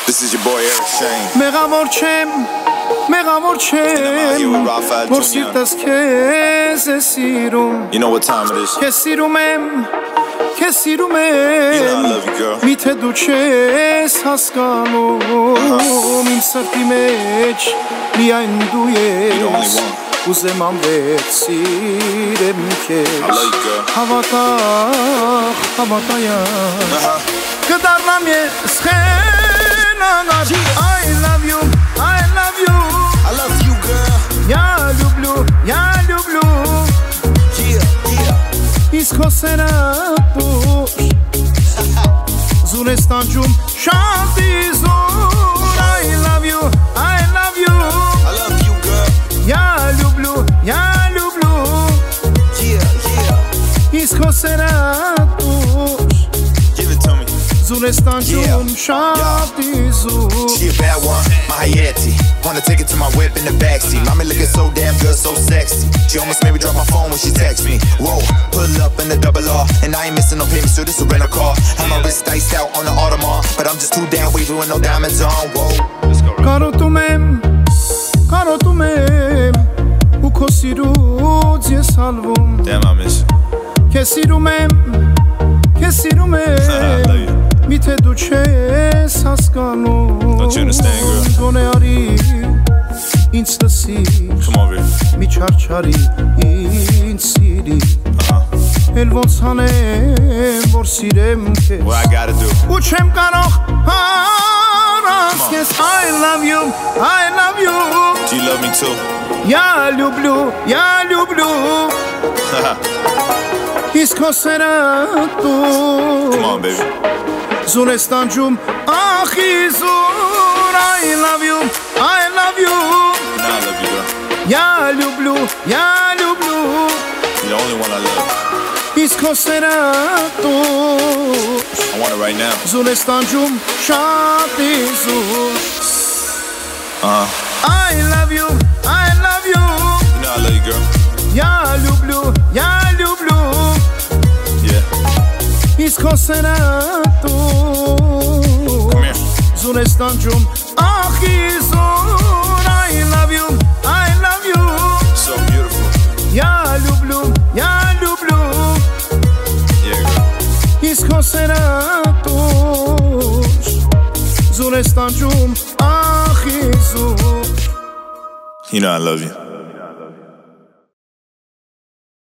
This is your boy Eric Shane. مغامر որ սիրտս քեզ է սիրում. You know what time it is. Քեզ սիրում եմ You know I love you, girl. Միթե դու չես հասկանում Իմ սրտի մեջ միայն դու You're the only ես one. Ուզեմ ամբեր սիրեմ I քեզ love you, girl. Հավատայան Կդառնամ ես խենանար I love you, I love you I love you, girl. Я люблю Yeah. Իսկ քո սենատուր Զուն ես տանջում շատ իզուր I love you, I love you I love you, girl. Я люблю Yeah. Իսկ քո սենատուր Give it to me. Զուն ես տանջում շատ իզուր She a bad one, my Hayati. Wanna take it to my whip in the backseat. Mommy looking so damn good, so sexy. She almost made me drop my phone when she text me. Whoa, pull up in the double R, and I ain't missing no payments, so this a rental car. Have my wrist iced out on the Audemars, but I'm just too damn wavy with no diamonds on. Whoa, let's go. Կարոտում եմ ու քո սիրուց ես հալվում Damn, I miss you. Քեզ սիրում եմ I love you. Միթե դու չես հասկանում Don't you understand, girl? Գոնե արի ինձ լսիր Come over here. Մի չարչարի ինձ սիրի Էլ ոնց հանեմ որ սիրեմ քեզ What I gotta do? Ու չեմ կարող հարաս քեզ I love you, I love you Do you love me too? Я люблю Իսկ քո սենատուր Come on, baby. Զուն ես տանջում ախ իզուր I love you, I love you Now I love you, girl. Я люблю You're the only one I love. Իսկ քո սենատուր I want it right now. Զուն ես տանջում շատ իզուր I love you, I love you You know I love you, girl. Я люблю Yeah. Իսկ քո սենատուր Come here. Զուն ես տանջում ախ իզուր I love you, I love you So beautiful. Я люблю Yeah, girl. Իսկ քո սենատուր Զուն ես տանջում ախ իզուր You know I love you.